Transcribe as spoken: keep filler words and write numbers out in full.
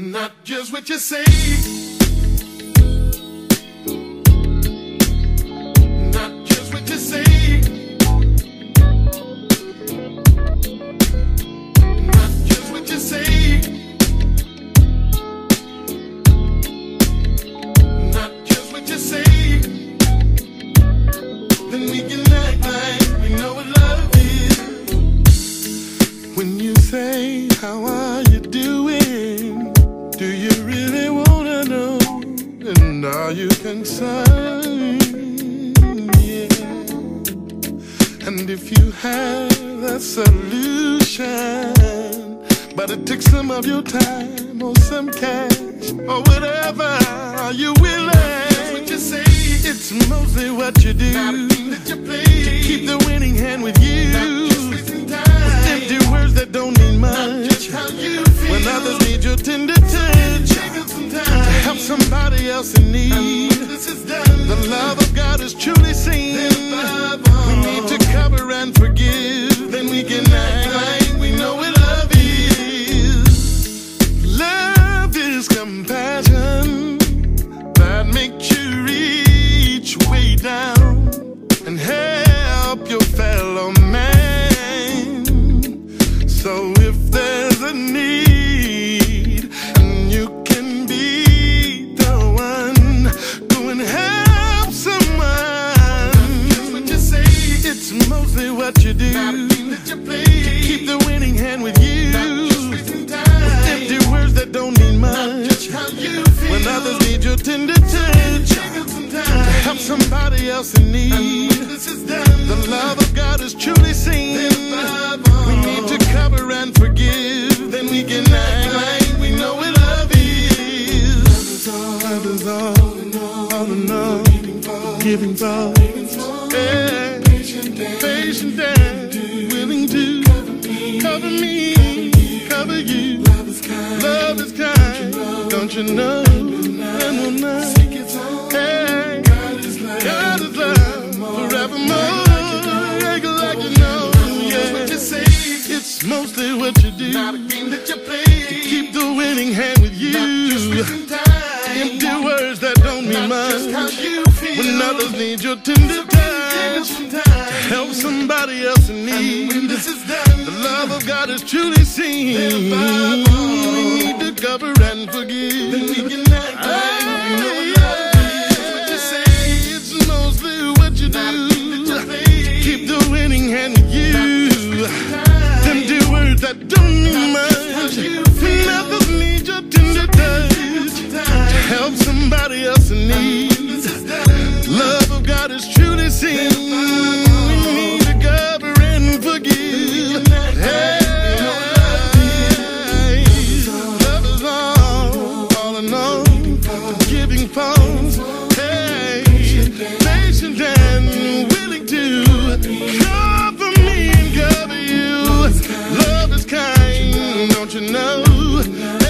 Not just what you say, not just what you say, not just what you say, not just what you say. Then we can act like we know what love is. When you say, how are you doing? Do you really wanna know? And are you concerned? Yeah. And if you have that solution, but it takes some of your time or some cash or whatever, are you willing? That's what you say. It's mostly what you do that you play to keep the winning hand with you. Not just wasting time with empty words that don't mean much. Not just how you feel when others need your tender touch to help somebody else in need. This is done. The love of God is truly seen. We need to cover and forgive. Then we can act like we know what love is. Love is compassion that makes you reach way down and help your fellow man. So if there's a need and you can be the one, go and help someone. That's what you say. It's mostly what you do that you play to keep the winning hand with you. Not just wasting time with empty words that don't mean much. Not just how you feel when others need your tender touch to help somebody else in need. This is done. The love of God is truly seen. We need to cover and forgive. Then we can act like we know what love is. Love is all, all in all, giving all, yeah. Patient and willing to cover me, cover you. Love is kind, love is kind. Don't you know? And will not. Hey, God is love, God is love forevermore. Like, like you know, yeah. What you say, it's mostly what you do. Not a game that you play to keep the winning hand with you. Not just time. Empty words that don't mean much. Just how you feel when others need your tender touch to help somebody else in need. And when this is done, the love of God is truly seen. We need to cover and forgive. Then we can act like we know what love is. What you say, it's mostly what you do. Keep the winning hand with you. Them do words that don't mean much. When others need your tender touch to help somebody else in need. Love of God is truly seen. We need to cover and forgive. Hey, love is all, all in all, giving falls. Hey, patient and willing to cover me and cover you. Love is kind, don't you know?